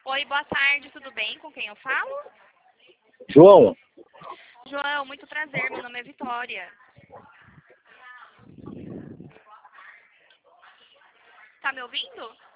Oi, boa tarde, tudo bem? Com quem eu falo? João, João, muito prazer, meu nome é Vitória. Tá me ouvindo?